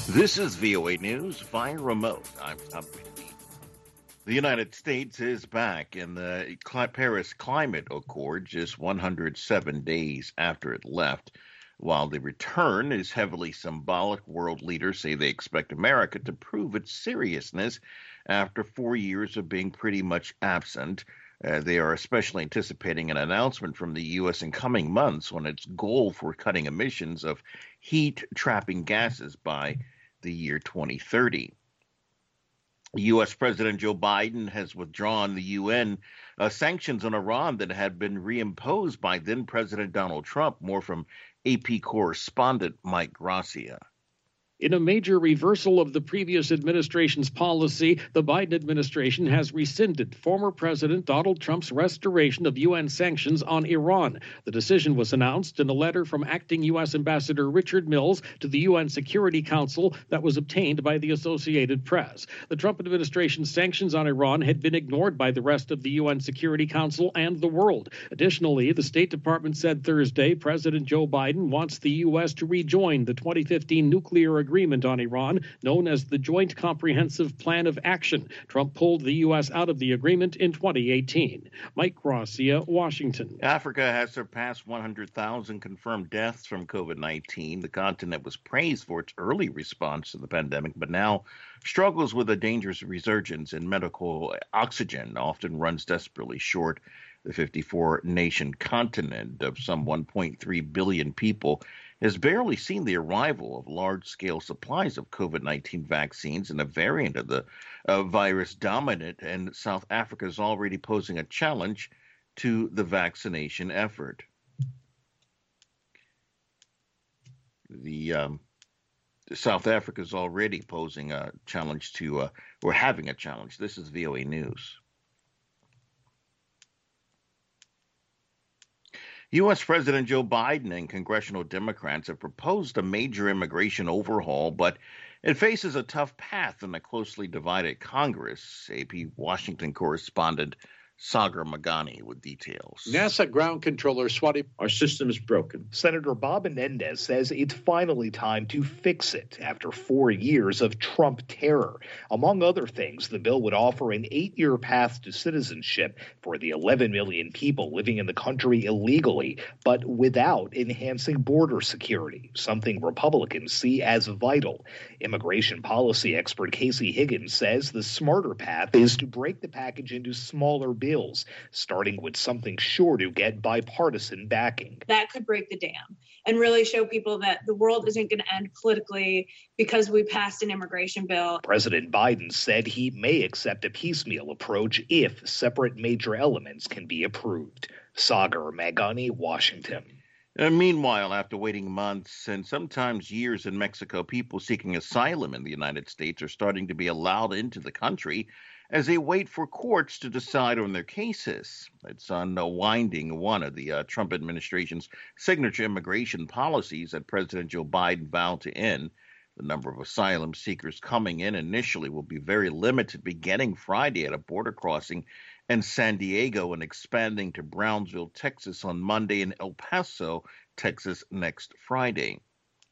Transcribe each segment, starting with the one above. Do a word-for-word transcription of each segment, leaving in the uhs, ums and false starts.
This is V O A News via remote. I'm Tom Whitney. The United States is back in the Paris Climate Accord just one hundred seven days after it left. While the return is heavily symbolic, world leaders say they expect America to prove its seriousness after four years of being pretty much absent. Uh, they are especially anticipating an announcement from the U S in coming months on its goal for cutting emissions of heat-trapping gases by the year twenty thirty. U S. President Joe Biden has withdrawn the U N uh, sanctions on Iran that had been reimposed by then-President Donald Trump. More from A P correspondent Mike Gracia. In a major reversal of the previous administration's policy, the Biden administration has rescinded former President Donald Trump's restoration of U N sanctions on Iran. The decision was announced in a letter from acting U S. Ambassador Richard Mills to the U N Security Council that was obtained by the Associated Press. The Trump administration's sanctions on Iran had been ignored by the rest of the U N Security Council and the world. Additionally, the State Department said Thursday President Joe Biden wants the U S to rejoin the twenty fifteen nuclear agreement agreement on Iran, known as the Joint Comprehensive Plan of Action. Trump pulled the U S out of the agreement in twenty eighteen. Mike Gracia, Washington. Africa has surpassed one hundred thousand confirmed deaths from COVID nineteen. The continent was praised for its early response to the pandemic, but now struggles with a dangerous resurgence in medical oxygen, often runs desperately short. The fifty-four nation continent of some one point three billion people has barely seen the arrival of large-scale supplies of COVID nineteen vaccines, and a variant of the uh, virus dominant, and South Africa is already posing a challenge to the vaccination effort. The um, South Africa is already posing a challenge to, uh, or having a challenge. This is V O A News. U S. President Joe Biden and congressional Democrats have proposed a major immigration overhaul, but it faces a tough path in a closely divided Congress. A P Washington correspondent Sagar Magani with details. NASA ground controller Swati, our system is broken. Senator Bob Menendez says it's finally time to fix it after four years of Trump terror. Among other things, the bill would offer an eight-year path to citizenship for the eleven million people living in the country illegally, but without enhancing border security, something Republicans see as vital. Immigration policy expert Casey Higgins says the smarter path is to break the package into smaller bills. Bills, starting with something sure to get bipartisan backing. That could break the dam and really show people that the world isn't going to end politically because we passed an immigration bill. President Biden said he may accept a piecemeal approach if separate major elements can be approved. Sagar Magani, Washington. Uh, meanwhile, after waiting months and sometimes years in Mexico, people seeking asylum in the United States are starting to be allowed into the country as they wait for courts to decide on their cases. It's unwinding one of the uh, Trump administration's signature immigration policies that President Joe Biden vowed to end. The number of asylum seekers coming in initially will be very limited, beginning Friday at a border crossing in San Diego and expanding to Brownsville, Texas on Monday, and El Paso, Texas next Friday.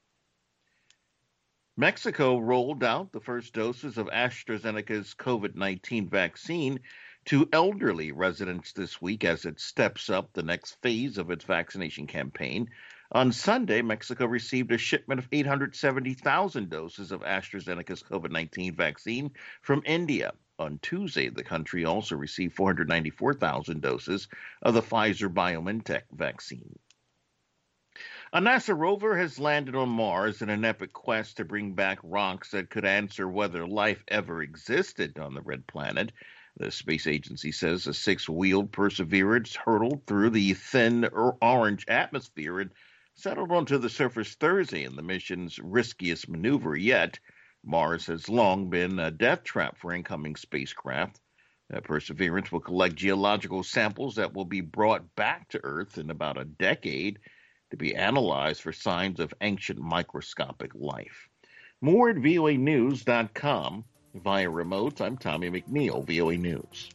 Mexico rolled out the first doses of AstraZeneca's COVID nineteen vaccine to elderly residents this week as it steps up the next phase of its vaccination campaign. On Sunday, Mexico received a shipment of eight hundred seventy thousand doses of AstraZeneca's COVID nineteen vaccine from India. On Tuesday, the country also received four hundred ninety-four thousand doses of the Pfizer-BioNTech vaccine. A NASA rover has landed on Mars in an epic quest to bring back rocks that could answer whether life ever existed on the red planet. The space agency says a six-wheeled Perseverance hurtled through the thin orange atmosphere and settled onto the surface Thursday in the mission's riskiest maneuver yet. Mars has long been a death trap for incoming spacecraft. Uh, Perseverance will collect geological samples that will be brought back to Earth in about a decade to be analyzed for signs of ancient microscopic life. More at V O A news dot com. Via remote, I'm Tommy McNeil, V O A News.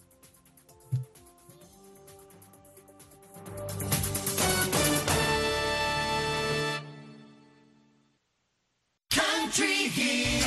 Country Heat.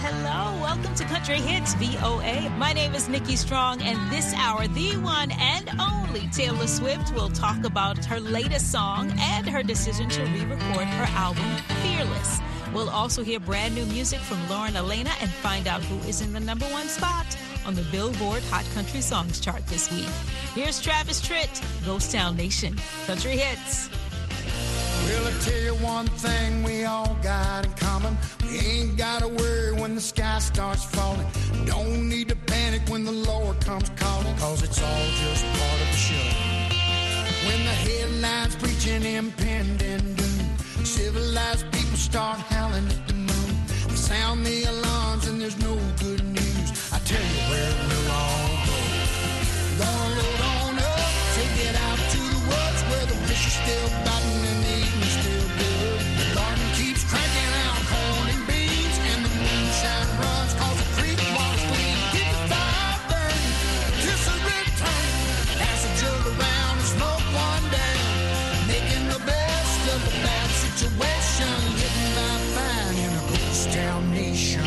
hello. Welcome to Country Hits V O A. My name is Nikki Strong, and this hour, the one and only Taylor Swift will talk about her latest song and her decision to re-record her album, Fearless. We'll also hear brand new music from Lauren Elena and find out who is in the number one spot on the Billboard Hot Country Songs chart this week. Here's Travis Tritt, Ghost Town Nation, Country Hits. Well, I tell you one thing we all got in common. We ain't got to worry when the sky starts falling. Don't need to panic when the Lord comes calling, cause it's all just part of the show. When the headlines preaching impending doom, civilized people start howling at the moon. They sound the alarms and there's no good news. I tell you where we'll all go. Gonna load on up, take it out to the woods where the fish are still biting and the eating's still good. The garden keeps cranking out corn and beans, and the moonshine runs cause the creek water's clean. Keep the fire burning, kiss a return, pass a jug around and smoke one down, making the best of a bad situation, getting by fine in a ghost town nation.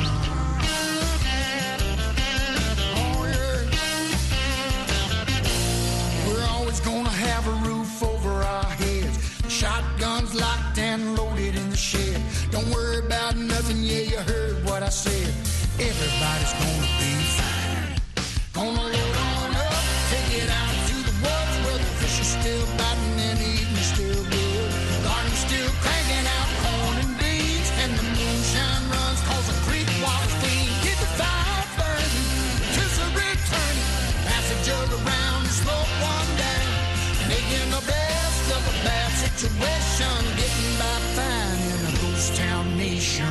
Gonna have a roof over our heads, shotguns locked and loaded in the shed. Don't worry about nothing, yeah, you heard what I said. Everybody's gonna be fine. Gonna load on up, take it out to the woods where the fish are still biting and the eating's still good. Garden's still cranking out corn and beans, and the moonshine runs cause the creek water's clean. Get the fire burning, kiss a returning, pass a jug around and smoke one down, making the best of a bad situation, getting by fine in a ghost town nation.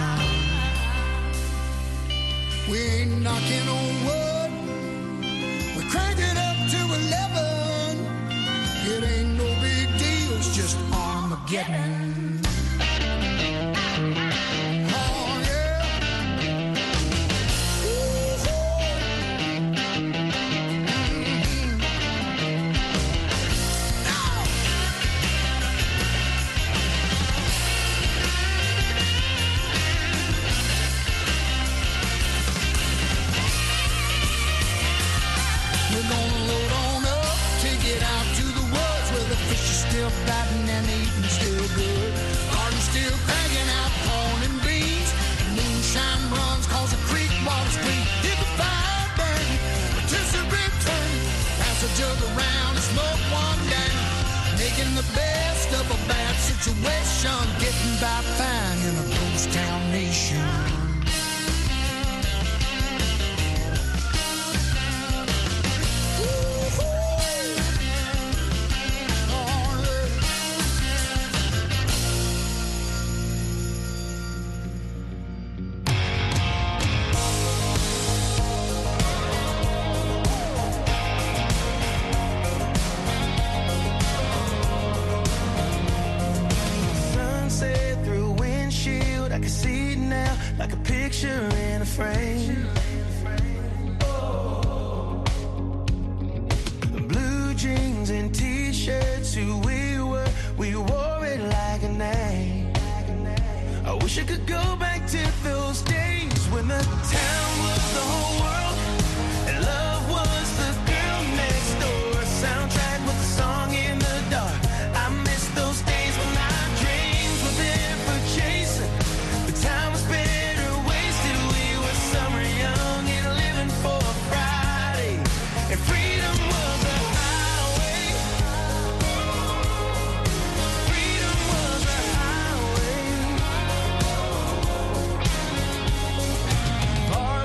We ain't knocking on wood, we crank it up to eleven. It ain't no big deal, it's just Armageddon. Oh yeah. We're gonna load on up, take it out to the woods where the fish are still biting and the eating's still good. Garden's still cranking out corn and beans. Moonshine runs cause the creek water's clean. Get the fire burning, participate turning, pass a jug around and smoke one down, making the best of a bad situation, getting by fine in a ghost town nation. Sunset through windshield, I can see it now, like a picture in a frame. Blue jeans and t-shirts, who we were, we wore it like a name. I wish I could go back to those days when the town was the whole world and love was the girl next door. Soundtrack with a song in the dark. I miss those days when our dreams were there for chasing. The time was better wasted. We were summer young and living for Friday, and freedom was a highway. Freedom was a highway. Far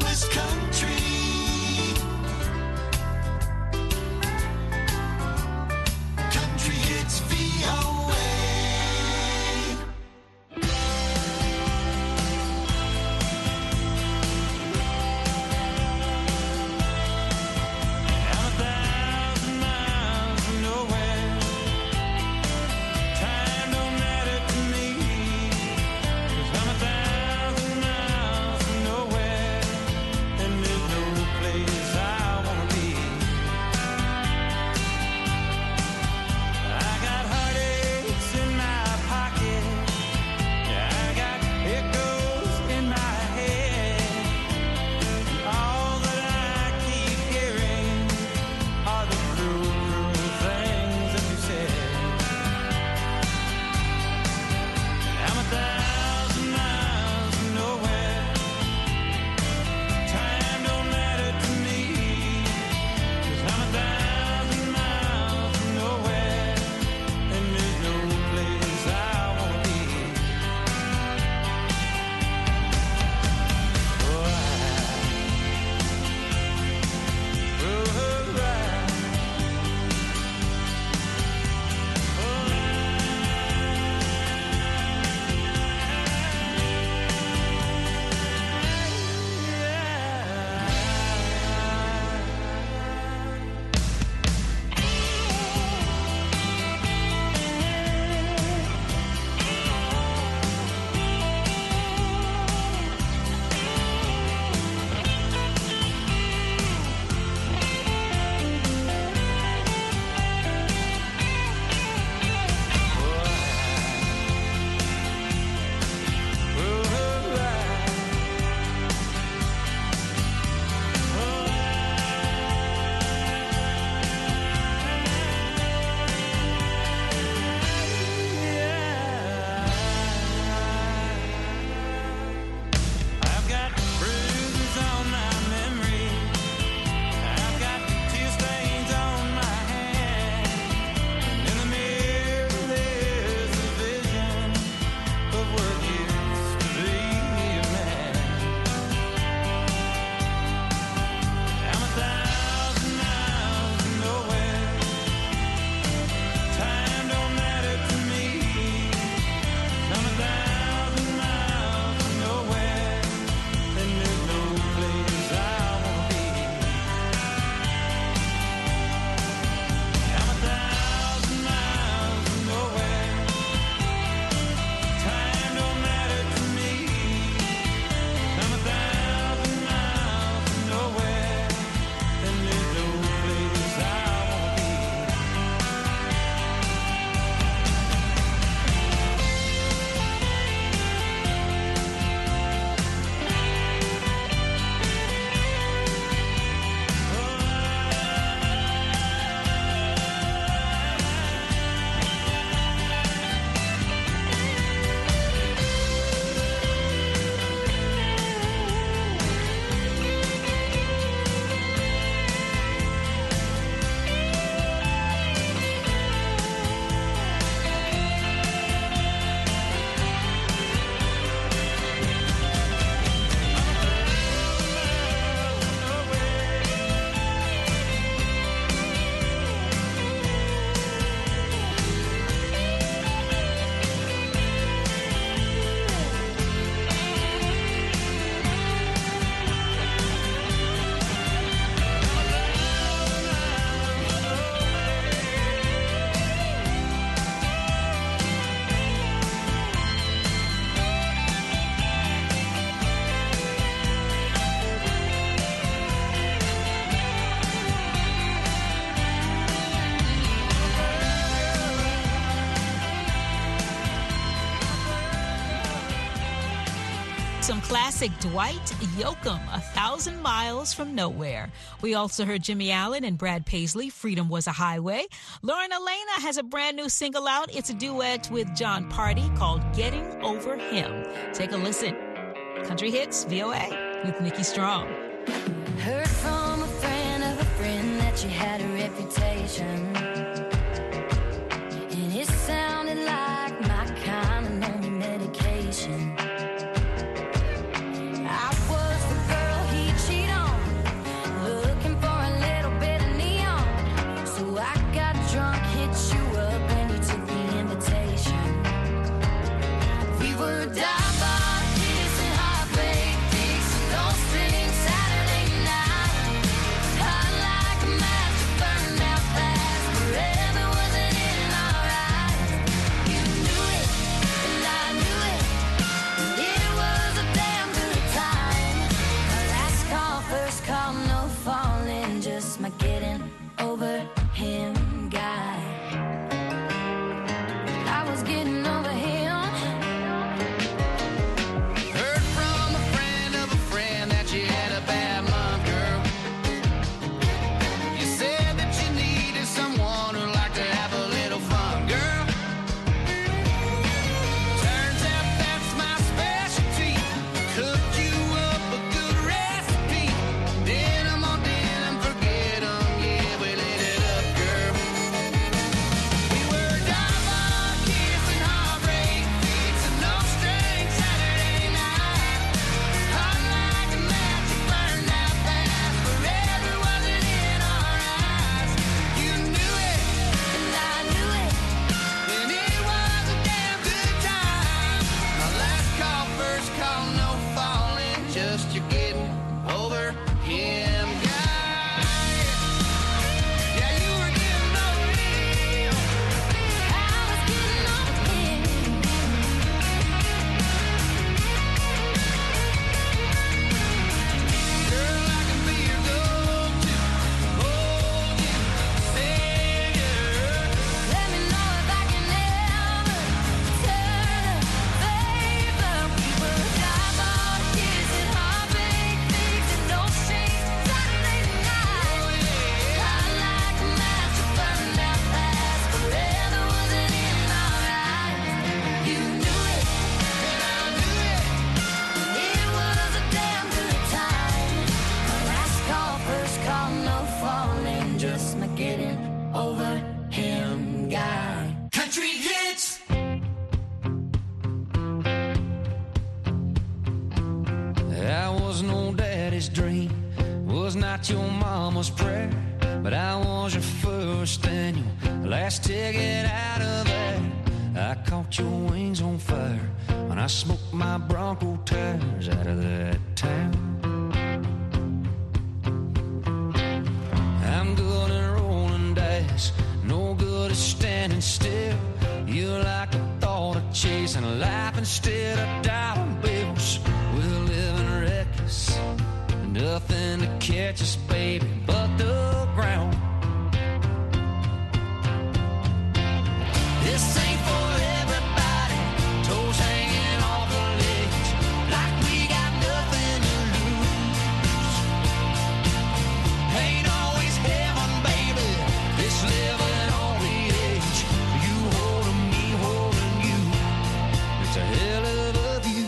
West Country. Country Hits V O A. Some classic Dwight Yoakam, A Thousand Miles from Nowhere. We also heard Jimmy Allen and Brad Paisley, Freedom Was a Highway. Lauren Elena has a brand new single out. It's a duet with John Party called Getting Over Him. Take a listen. Country Hits, V O A, with Nikki Strong. Heard from a friend of a friend that you had a reputation. And it sounded like my kind of lonely medication. I was the girl he last call, no falling, just my getting over him guy. I was getting over him. Heard from a friend of a friend that you had a bad month, girl. You said that you needed someone who liked to have a little fun, girl. Turns out that's my specialty. Cooked you up a good recipe. Denim on denim, forget 'em. Yeah, we lit it up, girl. We were dive-on, kissing, heartbreak, fixing no strings Saturday night. Hot like a match, it burned out fast. Forever wasn't in our eyes. You knew it, And I knew it. and it was a damn good time. My last call, first call, no falling, just you getting over him, guy. Yeah, you were getting over him. I was getting over him. Girl, I can be your go-to, hold you, savior. Let me know if I can ever turn a favor. We were dive-on, kissing, heartbreak, fixing no strings Saturday night. Hot like a match, it burned out fast. Forever wasn't in our eyes. You knew it, And I knew it. and it was a damn good time. My last call, first call, no falling, just my getting over him guy. Country hits. I was no daddy's dream, was not your mama's prayer, but I was your first and your last ticket out of there. I caught your wings on fire when I smoked my Bronco tires out of that town. I'm good at rolling dice, no good at standing still. You like the thought of chasing life instead of dollar bills. We're living reckless, nothing to catch us, baby, but the ground. This ain't for everybody, toes hanging off the ledge, like we got nothing to lose. Ain't always heaven, baby, this living on the edge. You holding me, holding you, it's a hell of a view.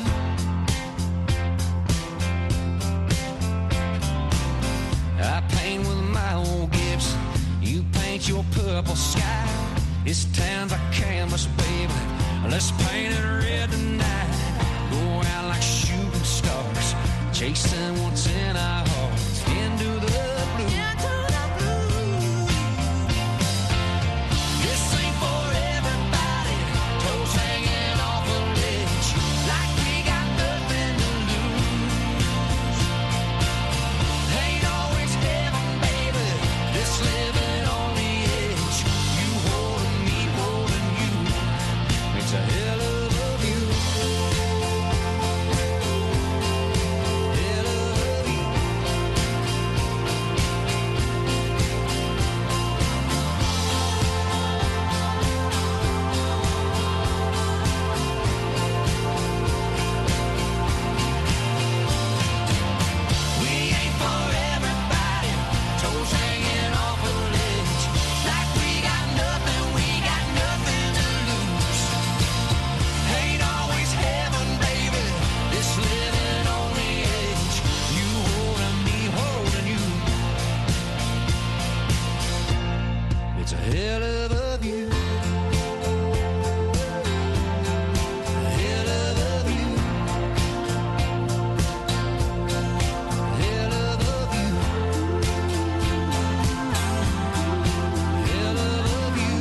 I paint with my old Gibson, you paint your purple sky. This town's a canvas, baby, let's paint it red tonight. Go out like shooting stars, chasing what's in our hearts, into the blue. This ain't for everybody, toes hanging off a ledge, like we got nothing to lose. Ain't always heaven, baby, this living on the edge. You holding me, holding you, it's a hell of a view. Hell of a view. We ain't for everybody, toes hanging off a ledge, like we got nothing, we got nothing to lose. Ain't always heaven, baby, this living on the edge. You holding me, holding you, it's a hell of a view. Hell of a view. Hell of a view. Hell of a view.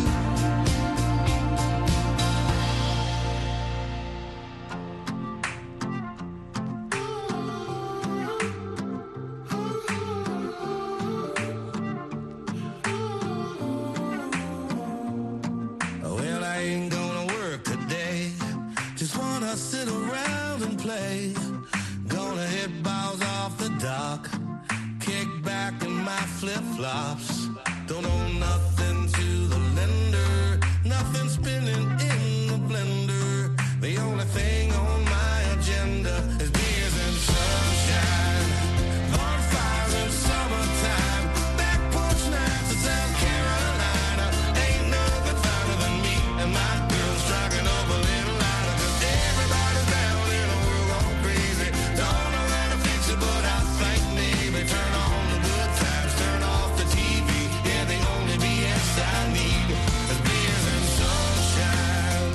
Well, I ain't gonna work today. Just wanna sit around and play. Gonna hit balls off the dock. stops. Don't owe nothing to the lender. Nothing spinning in the blender. The only thing on my agenda is beers and sunshine. Bonfires in summertime. Back porch nights in South Carolina. Ain't nothing finer than me and my girl striking up a little lighter. 'Cause everybody's down in the world gone crazy. Don't know how to fix it, but I think maybe turn on the good times, turn off the T V. Yeah, the only B S I need is beers and sunshine.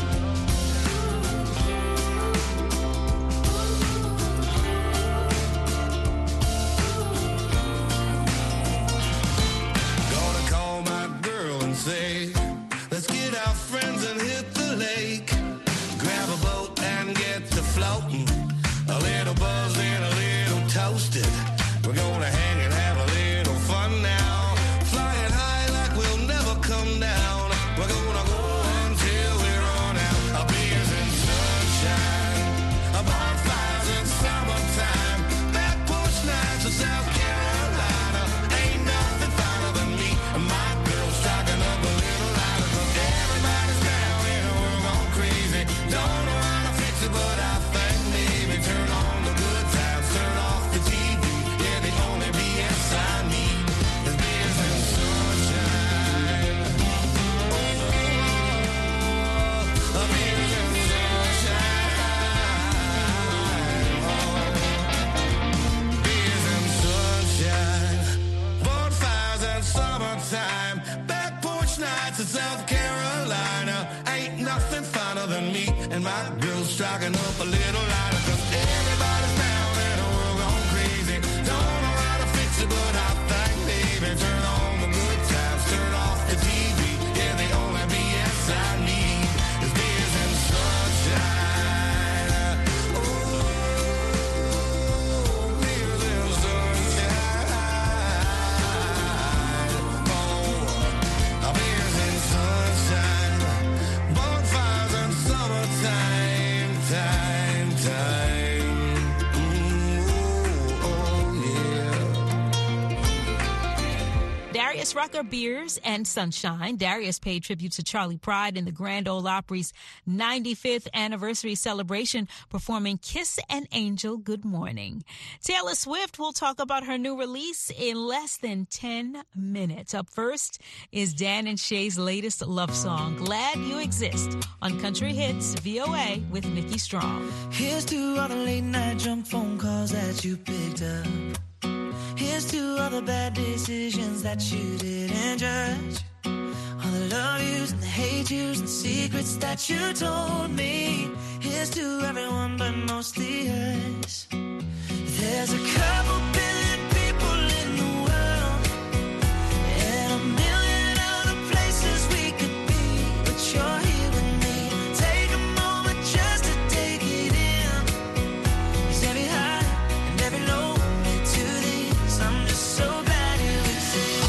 Gonna call my girl and say, let's get our friends and hit the lake. Grab a boat and get to floating. A little buzzed and a little toasted. We're gonna hang and have a little fun now. Flying high like we'll never come down. We're gonna go until we run out. A beers and sunshine. A bonfires in summertime. Back porch nights in South Carolina. Ain't nothing finer than me and my girl striking up a little lighter. 'Cause everybody's down in the world gone crazy. Don't know how to fix it, but I think maybe turn on the good times, turn off the T V. Yeah, the only B S I need is beers and sunshine. Oh, a beers and sunshine. Oh, beers and sunshine. Bonfires and summertime. Back porch nights in South Carolina. Ain't nothing finer than me and my girl striking up a little lighter. 'Cause everybody's down in the world gone crazy. Don't know how to fix it, but I think maybe turn on the good times, turn off the T V. Yeah, the only B S I need is beers and sunshine. Oh, beers and sunshine. Oh, beers and sunshine. Bonfires and summertime, time, time. Ooh, oh, yeah. Darius Rucker, Beers and Sunshine. Darius paid tribute to Charlie Pride in the Grand Ole Opry's ninety-fifth anniversary celebration, performing Kiss an Angel Good Morning. Taylor Swift will talk about her new release in less than ten minutes. Up first is Dan and Shay's latest love song, Glad You Exist, on Country Hits V O A with Nikki Strong. Here's to all the late night drunk phone calls that you picked up. Here's to all the bad decisions that you didn't judge. All the love yous and the hate yous and secrets that you told me. Here's to everyone but mostly us. There's a couple billion people in the world and a million other places we could be, but you're here with me. Take a moment just to take it in. 'Cause every high and every low led to this. I'm just so glad you exist.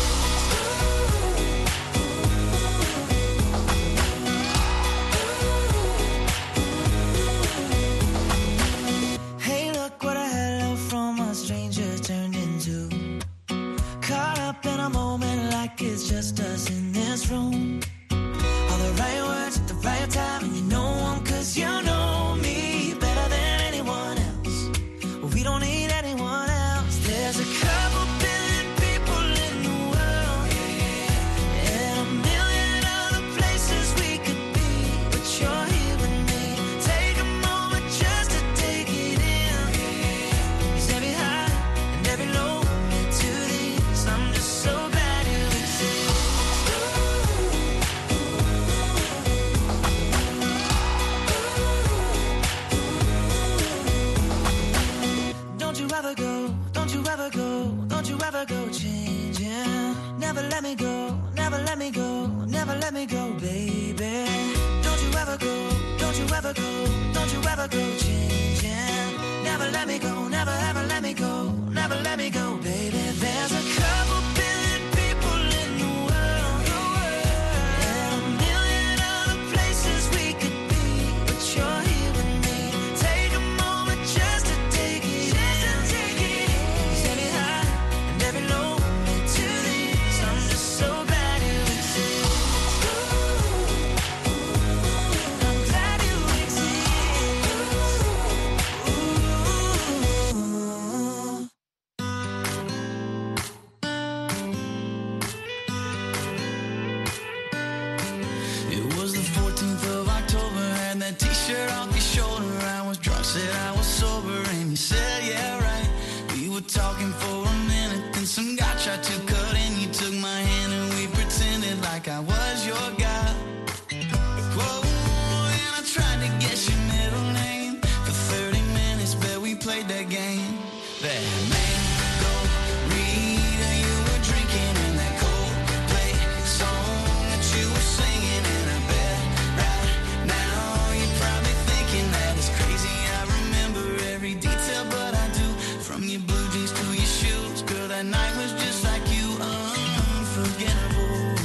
Hey, look what a hello from a stranger turned into. Caught up in a moment like it's just us in this room. All the right words at the right time, and you know 'em 'cause you know me better than anyone else. We don't need anyone else. There's a couple billion people in the world and a million other places we could be, but you're here with me. Take a moment just to take it in. 'Cause every high and every low led to this. I'm just so glad you exist. Don't you ever go, don't you ever go, don't you ever go changing. Never let me go, never let me go, never let me go, baby. Don't you ever go, don't you ever go, don't you ever go changing. Never let me go, never ever let me go, never let me go, baby. There's a couple billion people in the world and a million other places we could be, but you're here with me. Take a moment just to take it in. 'Cause every high and every low led to this. shirt off your shoulder. I was drunk, said I was sober, and you said, yeah, right. We were talking for a minute, then some guy tried to cut in. You took my hand and we pretended like I was your guy. Whoa, and I tried to guess your middle name. For thirty minutes, bet we played that game. That mango reader you were drinking in that Coldplay song that you were singing, and I bet right now you're probably thinking that it's crazy. I remember every detail, but I do. From your blue jeans to your shoes, girl, that night was just like you, unforgettable.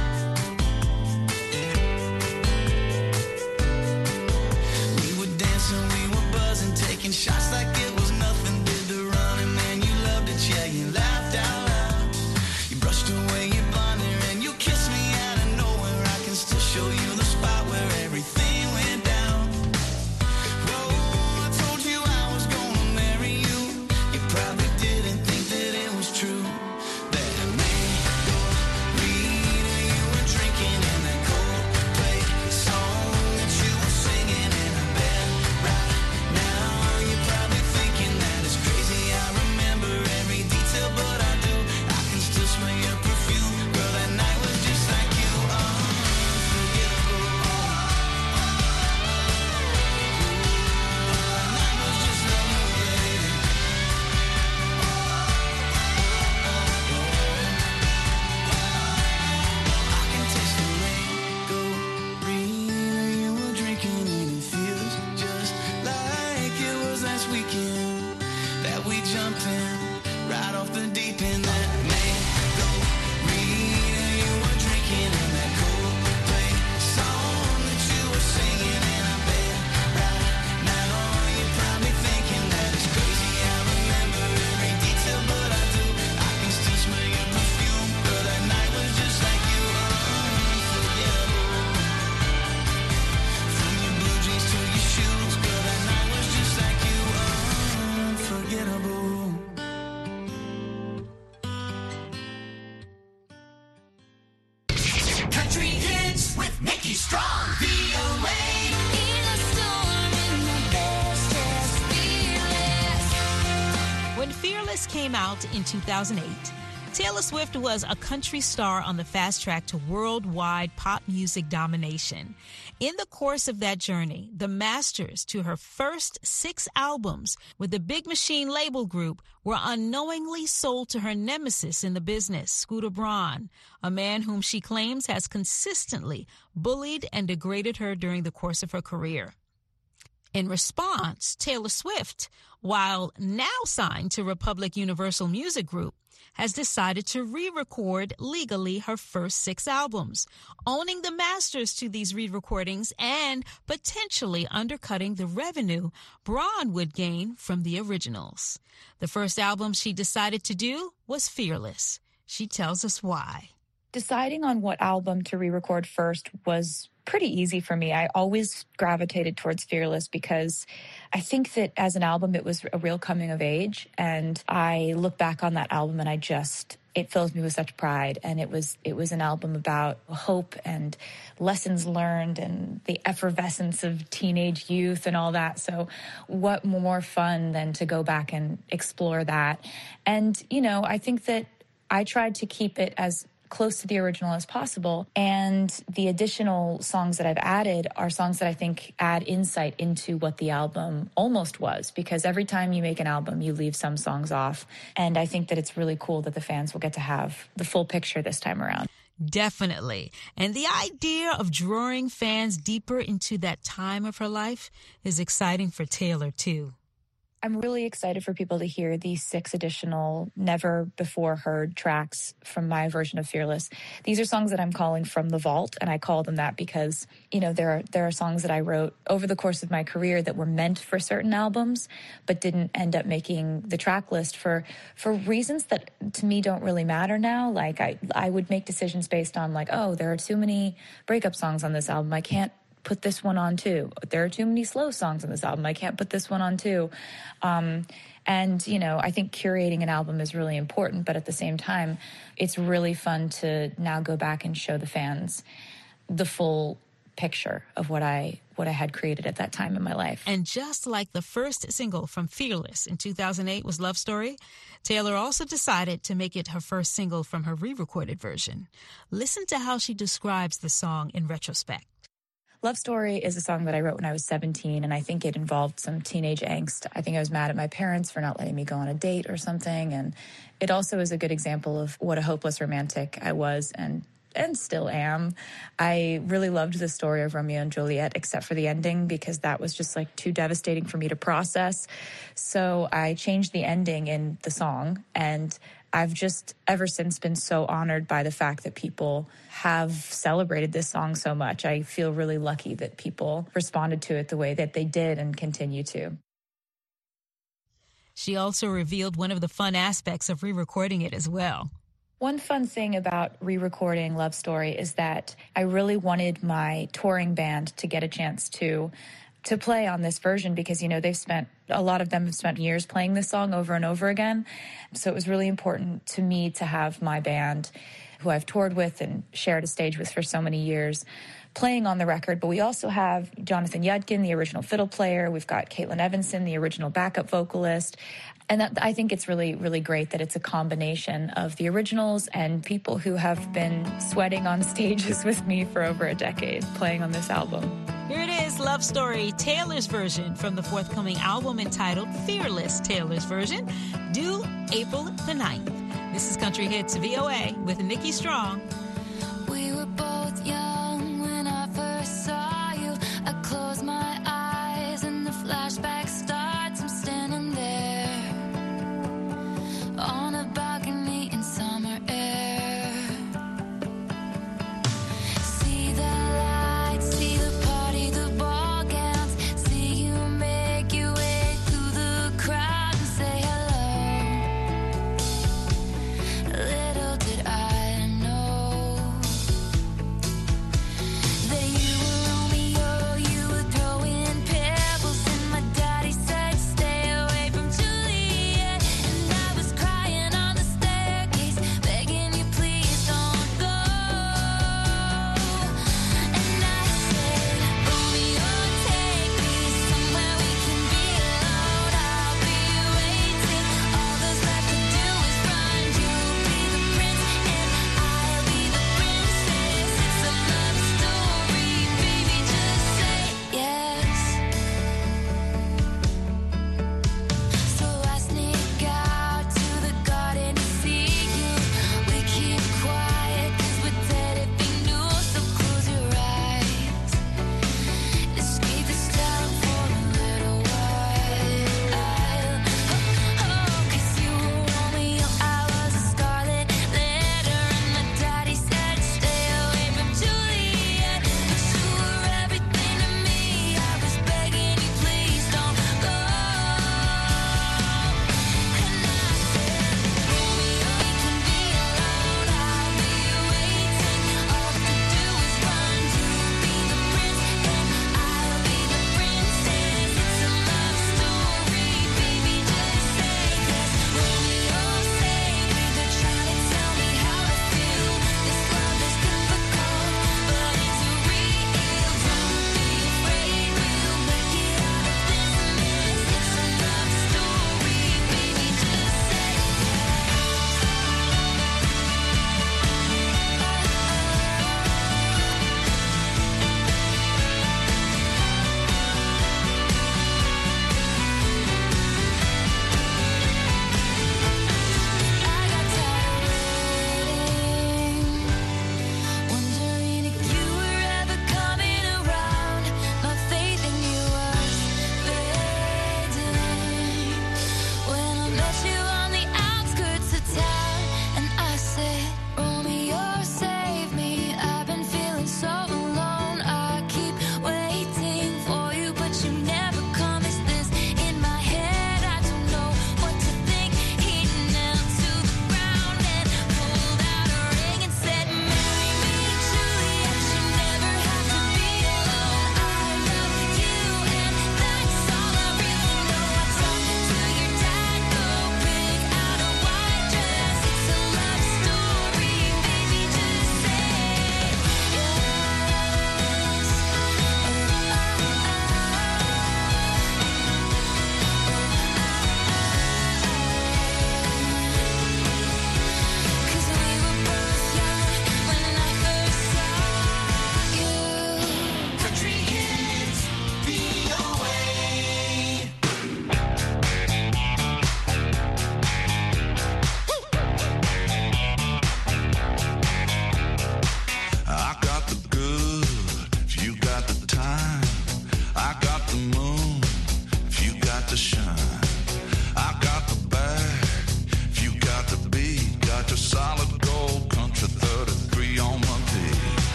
We were dancing, we were buzzing, taking shots like it was nothing. Did the running, man, you loved it, yeah, you laughed out loud. You brushed away your blonde hair and you kissed me out of nowhere. I can still show you the spot where everything went down. Whoa, I told you I was gonna marry you. You probably didn't think that it was true. That mango reader you were drinking in that Coldplay song that you were singing, and I bet right now you're probably thinking that it's crazy. I remember every detail, but I do. I can still smell your perfume. Girl, that night was just like you, unforgettable. That night was just like you, baby. I can taste the mango reader you were drinking, and it feels just like it was last weekend that we jumped in right off the deep end. That mango reader you were drinking in that Coldplay song that you were singing, and I bet right now you're probably thinking that it's crazy. I remember every detail, but I do. I can still smell your perfume. Girl, that night was just like you, unforgettable. From your blue jeans to your shoes, girl, that night was just like you, unforgettable. Country Hits with Nikki Strong, V O A. In a storm, in the best, just fearless. When Fearless came out in two thousand eight, Taylor Swift was a country star on the fast track to worldwide pop music domination. In the course of that journey, the masters to her first six albums with the Big Machine label group were unknowingly sold to her nemesis in the business, Scooter Braun, a man whom she claims has consistently bullied and degraded her during the course of her career. In response, Taylor Swift, while now signed to Republic Universal Music Group, has decided to re-record legally her first six albums, owning the masters to these re-recordings and potentially undercutting the revenue Braun would gain from the originals. The first album she decided to do was Fearless. She tells us why. Deciding on what album to re-record first was pretty easy for me. I always gravitated towards Fearless because I think that as an album, it was a real coming of age. And I look back on that album and I just, it fills me with such pride. And it was, it was an album about hope and lessons learned and the effervescence of teenage youth and all that. So what more fun than to go back and explore that? And, you know, I think that I tried to keep it as close to the original as possible. And the additional songs that I've added are songs that I think add insight into what the album almost was, because every time you make an album, you leave some songs off. And I think that it's really cool that the fans will get to have the full picture this time around. Definitely. And the idea of drawing fans deeper into that time of her life is exciting for Taylor, too. I'm really excited for people to hear these six additional never-before-heard tracks from my version of Fearless. These are songs that I'm calling From the Vault, and I call them that because, you know, there are, there are songs that I wrote over the course of my career that were meant for certain albums, but didn't end up making the track list for, for reasons that, to me, don't really matter now. Like, I, I would make decisions based on, like, oh, there are too many breakup songs on this album. I can't put this one on too. There are too many slow songs on this album. I can't put this one on too. Um, and, you know, I think curating an album is really important, but at the same time, it's really fun to now go back and show the fans the full picture of what I what I had created at that time in my life. And just like the first single from Fearless in two thousand eight was Love Story, Taylor also decided to make it her first single from her re-recorded version. Listen to how she describes the song in retrospect. Love Story is a song that I wrote when I was seventeen, and I think it involved some teenage angst. I think I was mad at my parents for not letting me go on a date or something, and it also is a good example of what a hopeless romantic I was and and still am. I really loved the story of Romeo and Juliet, except for the ending, because that was just like too devastating for me to process. So I changed the ending in the song, and I've just ever since been so honored by the fact that people have celebrated this song so much. I feel really lucky that people responded to it the way that they did and continue to. She also revealed one of the fun aspects of re-recording it as well. One fun thing about re-recording Love Story is that I really wanted my touring band to get a chance to to play on this version because, you know, they've spent, a lot of them have spent years playing this song over and over again. So it was really important to me to have my band, who I've toured with and shared a stage with for so many years, playing on the record. But we also have Jonathan Yudkin, the original fiddle player. We've got Caitlin Evanson, the original backup vocalist. And that, I think it's really, really great that it's a combination of the originals and people who have been sweating on stages with me for over a decade playing on this album. Here it is, Love Story, Taylor's version from the forthcoming album entitled Fearless, Taylor's version, due April the ninth. This is Country Hits V O A with Nikki Strong. We were both young when I first saw you. I closed my eyes and the flashback starts. I'm standing there on a balcony in summer air. See the lights, see the party, the ball gowns. See you make your way through the crowd and say hello. Little did I know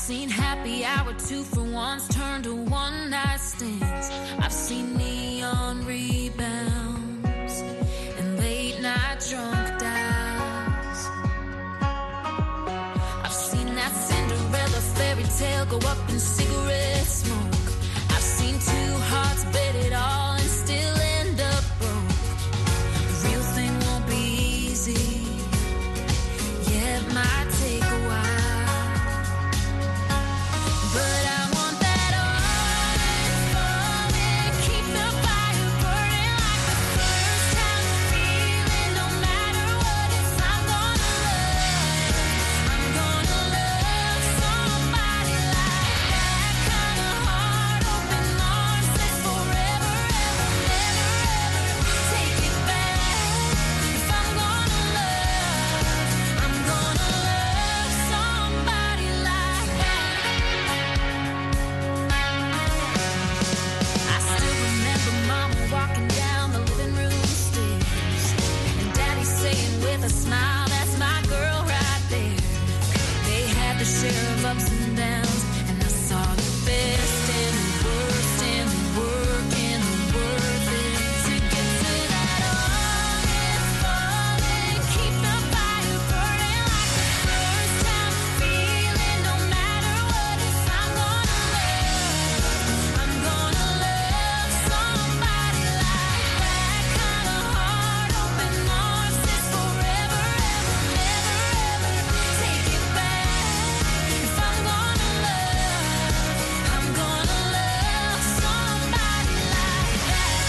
seen happy hour two for ones turn to one night stands. I've seen neon rebounds and late night drunk dives. I've seen that Cinderella fairy tale go up in cigarette smoke. I've seen two hearts bet it all and still end up broke. The real thing won't be easy. Yeah, it might take a while, but I want that orange falling, keep the fire burning like the first time feeling. No matter what, it's I'm gonna love, I'm gonna love somebody like that kind of heart, open arms, says forever, ever, never, ever take it back. If I'm gonna love, I'm gonna love somebody like that. I still remember Mama walking down the living room stairs, and Daddy saying with a smile, "That's my girl right there." They had their share of ups and downs, and I saw the best and the worst and the work and the worth it to get to that orange falling, keep the fire burning like the first time feeling. No matter what, it's I'm gonna love, I'm gonna love somebody like that kind of heart, open arms, says forever, ever, never, ever take it back. If I'm gonna love, I'm gonna love somebody like that.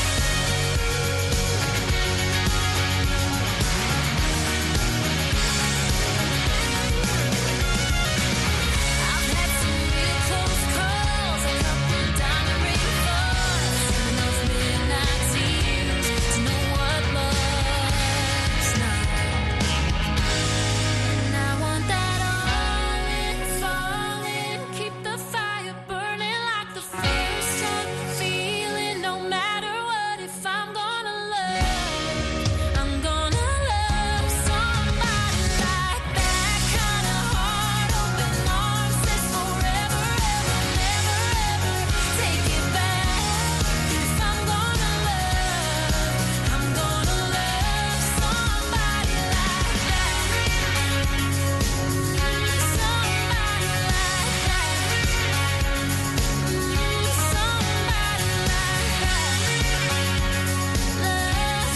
I've had some real close calls, a couple diamond ring falls, and those midnight tears to know what love's not. And I want that orange falling, keep the fire burning like the first time feeling. No matter what, if I'm gonna love, I'm gonna love somebody like that kind of heart, open arms, says forever, ever, never, ever take it back. If I'm gonna love, I'm gonna love somebody like that. Somebody like that. Somebody like that. Love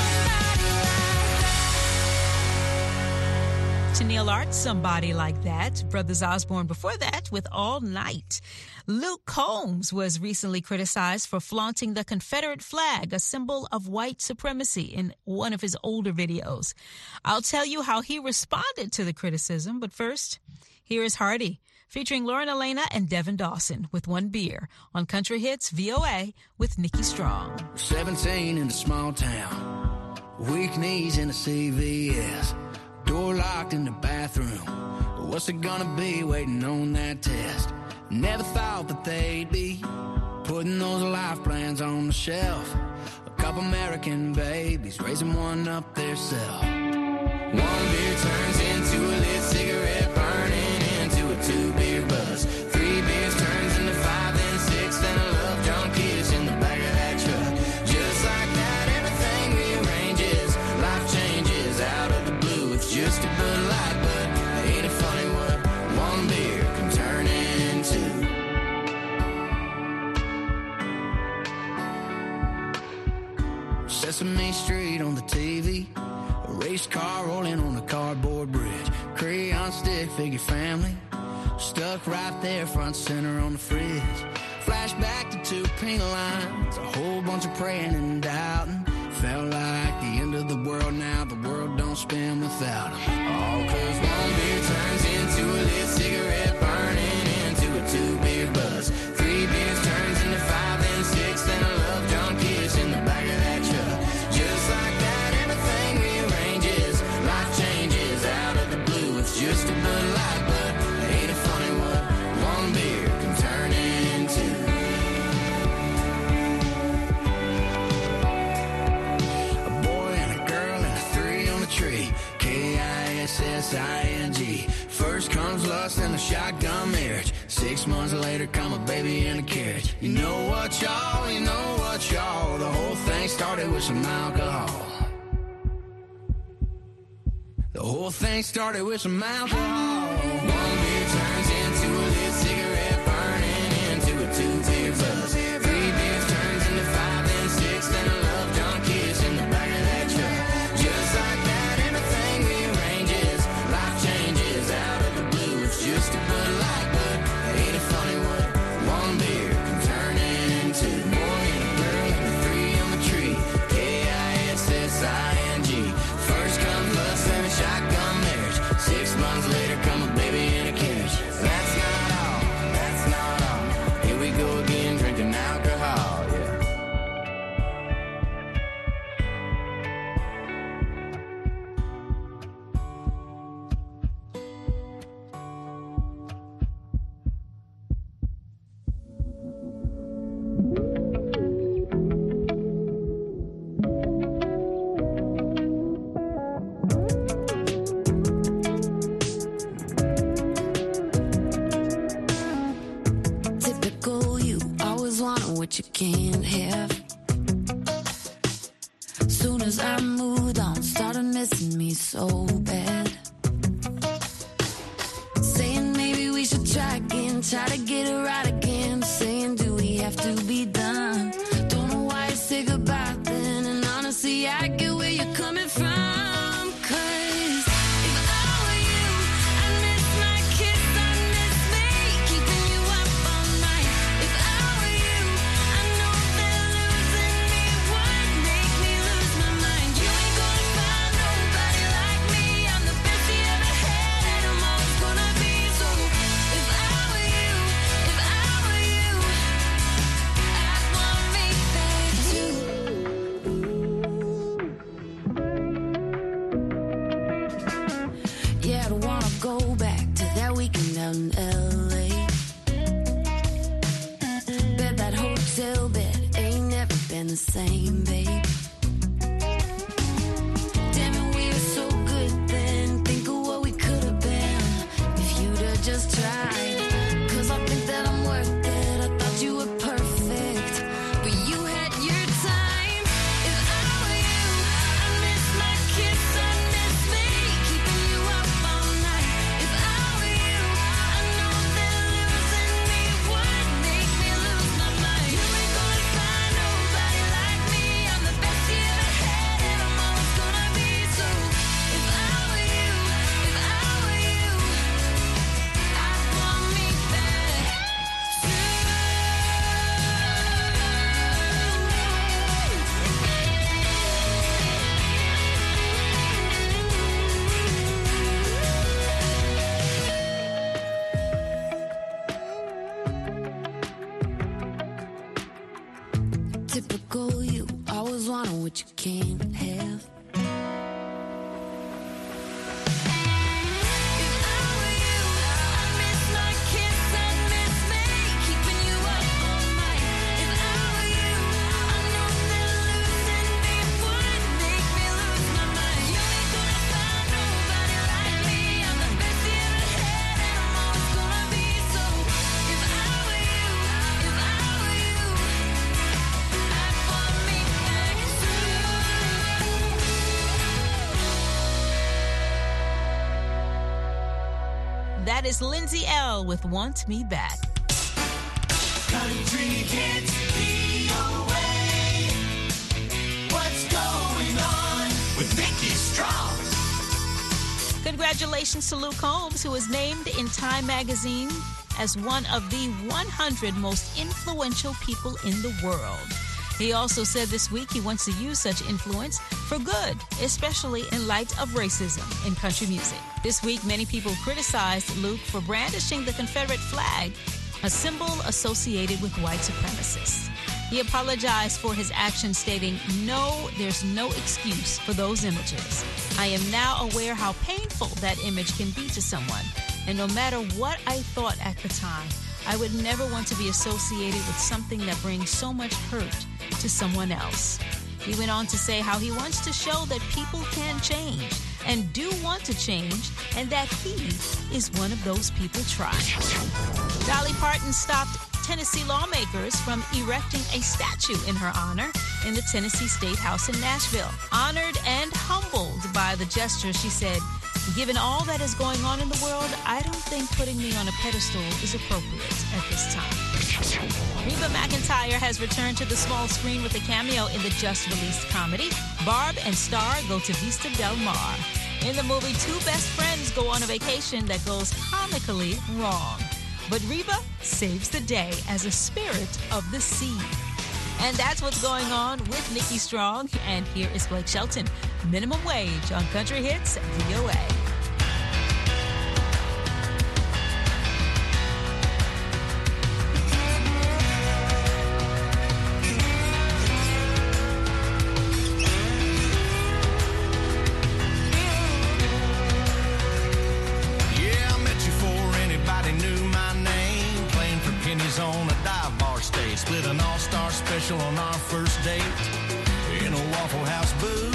somebody like that. Tennille Art, Somebody Like That. Brothers Osborne before that with All Night. Luke Combs was recently criticized for flaunting the Confederate flag, a symbol of white supremacy, in one of his older videos. I'll tell you how he responded to the criticism, but first, here is Hardy, featuring Lauren Elena and Devin Dawson with One Beer on Country Hits V O A with Nikki Strong. seventeen in a small town, weak knees in a C V S, door locked in the bathroom. What's it gonna be waiting on that test? Never thought that they'd be putting those life plans on the shelf. A couple American babies raising one up theirself. One beer turns into a lit cigarette, burning into a two beer buzz. Three beers turns into five, then six, then a love drunk kiss in the back of that truck. Just like that, everything rearranges. Life changes out of the blue. It's just a Bud Light, but ain't it funny what one beer can turn into? Sesame Street on the T V, a race car rolling on a cardboard bridge, crayon stick figure family stuck right there front center on the fridge. Flashback to two pink lines, a whole bunch of praying and doubting. Felt like the end of the world now, the world don't spin without them. All cause one beer turns into a lit cigarette, burning into a two beer buzz. Three beers turns into five, then six, then a love drunk kiss in the back of that truck. Just like that, everything rearranges. Life changes out of the blue. It's just a Bud Light, but ain't it funny what one beer can turn into? A boy and a girl and a three on a tree. K I S S I N G. First comes lust and the shot later, come a baby in a carriage. You know what, y'all? You know what, y'all? The whole thing started with some alcohol. The whole thing started with some alcohol. One beer turns into a lit cigarette, burning into a two-beer buzz. Three beers turns into five, then six, then a love drunk kiss in the back of that truck. Just like that, everything rearranges. Life changes out of the blue. It's just a Bud Light, but ain't it funny what one beer can turn into? Boy and a girl and a three on the tree. K I S S I N G. First come love, seven shotgun marriage. Six months later, come a baby in a carriage. That's not all, that's not all. Here we go again, drinking alcohol, yeah. Typical you, always wanting what you can't have. Soon as I moved on, started missing me so bad. Saying maybe we should try again, try to get it right again. Saying do we have to be done? Don't know why you say goodbye then. And honestly, I get where you're coming from. 'Cause if I were you, I'd miss my kiss, I'd miss me, keeping you up all night. If I were you, I know that losing me would make me lose my mind. You ain't gonna find nobody like me. I'm the best you ever had, and I'm always gonna be. So if I were you, if I were you, I'd want me back too. Yeah, I don't wanna go back to that weekend down in L A. Bet that hotel bed ain't never been the same, babe. Damn it, we were so good then. Think of what we could have been if you'd have just tried. 'Cause I think that I'm worth it. I thought you were perfect, but you had your time. If I were you, I'd miss my kiss, I'd miss me, keeping you up all night. If I were you, I know that losing me would make me lose my mind. You ain't gonna find nobody like me. I'm the best you ever had, and I'm always gonna be. So if I were you, if I were you, I'd want me back too. Typical you, always wanting what you can't have. If I were you, I'd miss my kiss, I'd miss me, keeping you up all night. If I were you, I know that losing me would make me lose my mind. You ain't gonna find nobody like me. I'm the best you ever had, and I'm always gonna be. So if I were you, if I were you, I'd want me back too. That is Lindsay L. with Want Me Back. Country Hits V O A. What's going on with Nikki Strong? Congratulations to Luke Combs, who was named in Time magazine as one of the one hundred most influential people in the world. He also said this week he wants to use such influence for good, especially in light of racism in country music. This week, many people criticized Luke for brandishing the Confederate flag, a symbol associated with white supremacists. He apologized for his actions, stating, "No, there's no excuse for those images. I am now aware how painful that image can be to someone, and no matter what I thought at the time, I would never want to be associated with something that brings so much hurt to someone else." He went on to say how he wants to show that people can change, and do want to change, and that he is one of those people trying. Dolly Parton stopped Tennessee lawmakers from erecting a statue in her honor in the Tennessee State House in Nashville. Honored and humbled by the gesture, she said, "Given all that is going on in the world, I don't think putting me on a pedestal is appropriate at this time." Reba McEntire has returned to the small screen with a cameo in the just-released comedy. Barb and Star go to Vista Del Mar. In the movie, two best friends go on a vacation that goes comically wrong. But Reba saves the day as a spirit of the sea. And that's what's going on with Nikki Strong. And here is Blake Shelton. Minimum Wage on Country Hits V O A. Split an all-star special on our first date in a Waffle House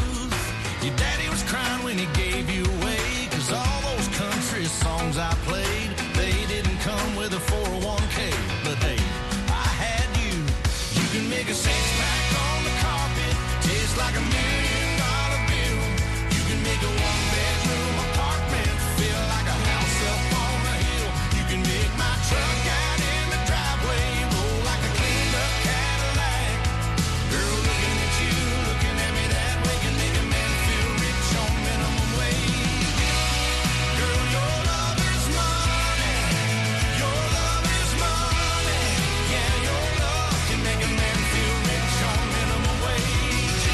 booth. Your daddy was crying when he gave you away, 'cause all those country songs I played, they didn't come with a four oh one k. But hey, I had you. You can make a six-pack on the carpet taste like a million dollar bill. You can make a one-bedroom apartment feel like a house up on the hill. You can make my truck out in the driveway roll like a cleaned up Cadillac. Girl, looking at you, looking at me that way can make a man feel rich on minimum wage. Girl, your love is money. Your love is money. Yeah, your love can make a man feel rich on minimum wage.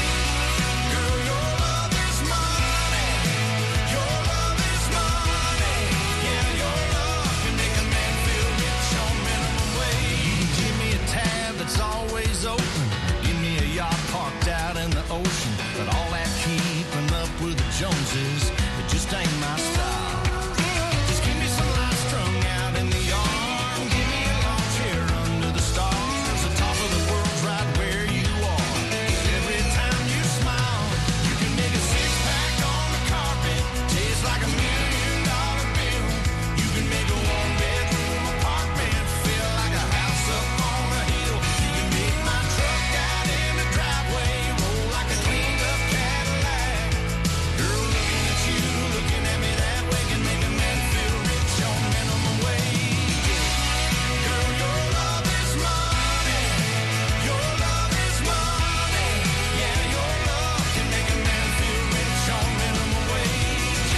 Girl, your love is money. Your love is money. Yeah, your love can make a man feel rich on minimum wage. You can give me a tab that's always open. Give me a yacht parked out in the ocean. But all that keeping up with the Joneses, it just ain't my style. Just give me some lights strung out in the yard. Give me a lawn chair under the stars. The top of the world's right where you are. Every time you smile, you can make a six-pack on the carpet taste like a million dollar bill. You can make a one-bedroom apartment feel like a house up on the hill. You can make my truck out in the driveway roll like a cleaned up Cadillac. Girl, looking at you, looking at me that way can make a man feel rich on minimum wage. Girl, your love is money. Your love is money. Yeah, your love can make a man feel rich on minimum wage.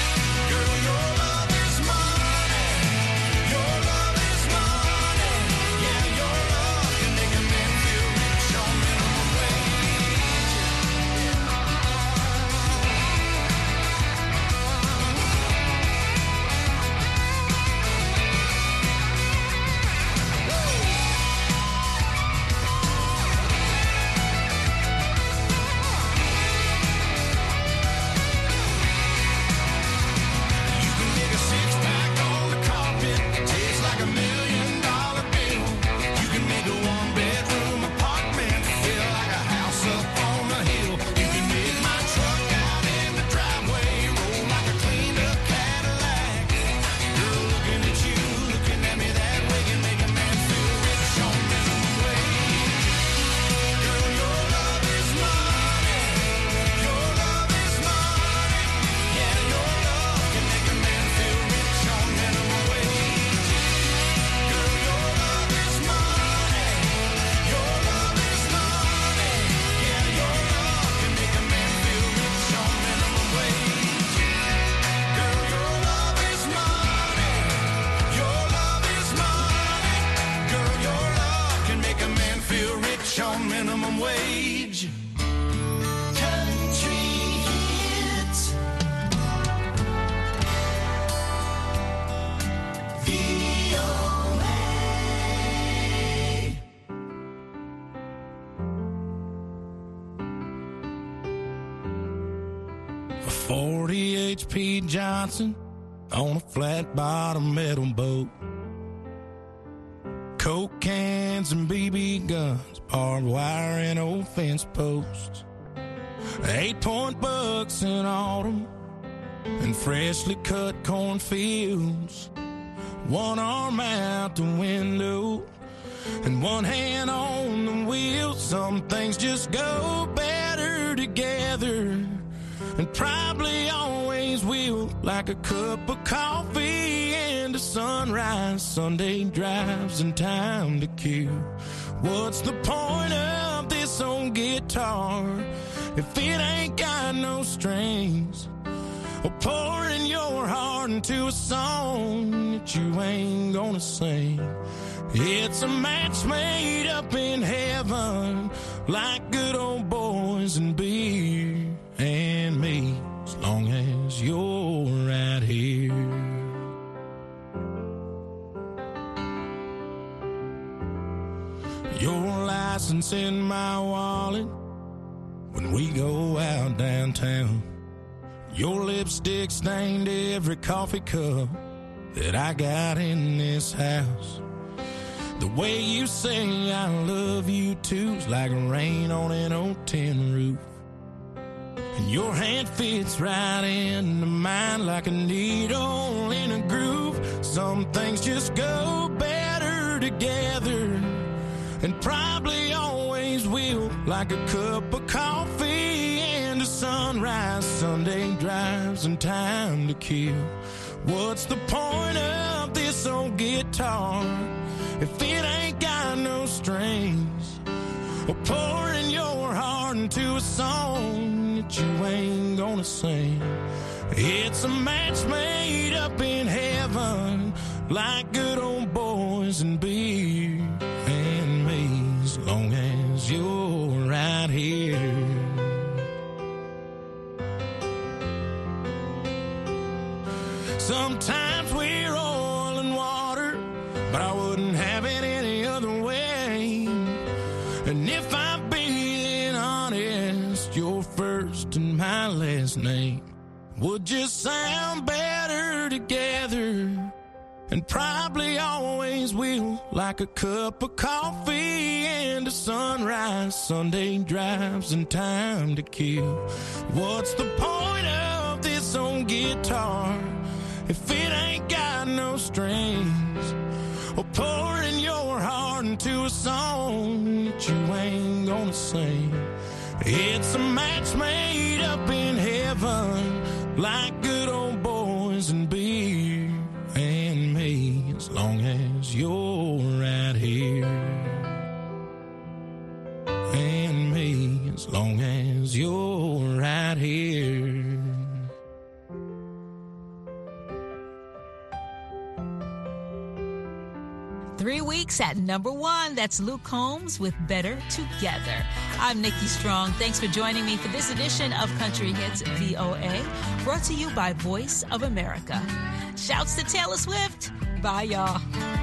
Girl, your love is money. Your love is money. Yeah, your love can make a man feel rich on minimum wage. You can make a six-pack on the carpet taste like a million dollar bill. You can make a one-bedroom apartment feel like a house up on the hill. You can make my truck out in the driveway roll like a cleaned up Cadillac. Girl, looking at you, looking at me that way can make a man feel rich on minimum wage. Girl, your love is money. Your love is money. Yeah, your love can make a man feel rich on minimum wage. Girl, your love is money. Your love is money. Yeah, your love can make a man feel rich on minimum wage. Girl, your love is money. Your love is money. Girl, your love can make a man feel rich on minimum wage. Country hits. V O A. A forty H P Johnson on a flat bottom metal boat. Coke cans and B B guns, barbed wire and old fence posts. Eight point bucks in autumn, and freshly cut cornfields. One arm out the window and one hand on the wheel. Some things just go better together, and probably always will, like a cup of coffee and a sunrise, Sunday drives and time to kill. What's the point of this old guitar if it ain't got no strings? Or pouring your heart into a song that you ain't gonna sing. It's a match made up in heaven, like good old boys and beer and me, as long as you're right here. Your license in my wallet when we go out downtown. Your lipstick stained every coffee cup that I got in this house. The way you say I love you too's like rain on an old tin roof. And your hand fits right into mine like a needle in a groove. Some things just go better together, and probably always will, like a cup of coffee and a sunrise, Sunday drives and time to kill. What's the point of this old guitar if it ain't got no strings? Or pouring your heart into a song that you ain't gonna sing. It's a match made up in heaven, like good old boys and beer and me, as long as you're right here. Sometimes we're oil and water, but I wouldn't have it any other way. And if I'm being honest, your first and my last name would just sound better together, and probably always will, like a cup of coffee and a sunrise, Sunday drives and time to kill. What's the point of this old guitar if it ain't got no strings? Or pouring your heart into a song that you ain't gonna sing. It's a match made up in heaven, like good old boys and beer and me, as long as you're right here. And me, as long as you're right here. Three weeks at number one. That's Luke Combs with Better Together. I'm Nikki Strong. Thanks for joining me for this edition of Country Hits V O A, brought to you by Voice of America. Shouts to Taylor Swift. Bye, y'all.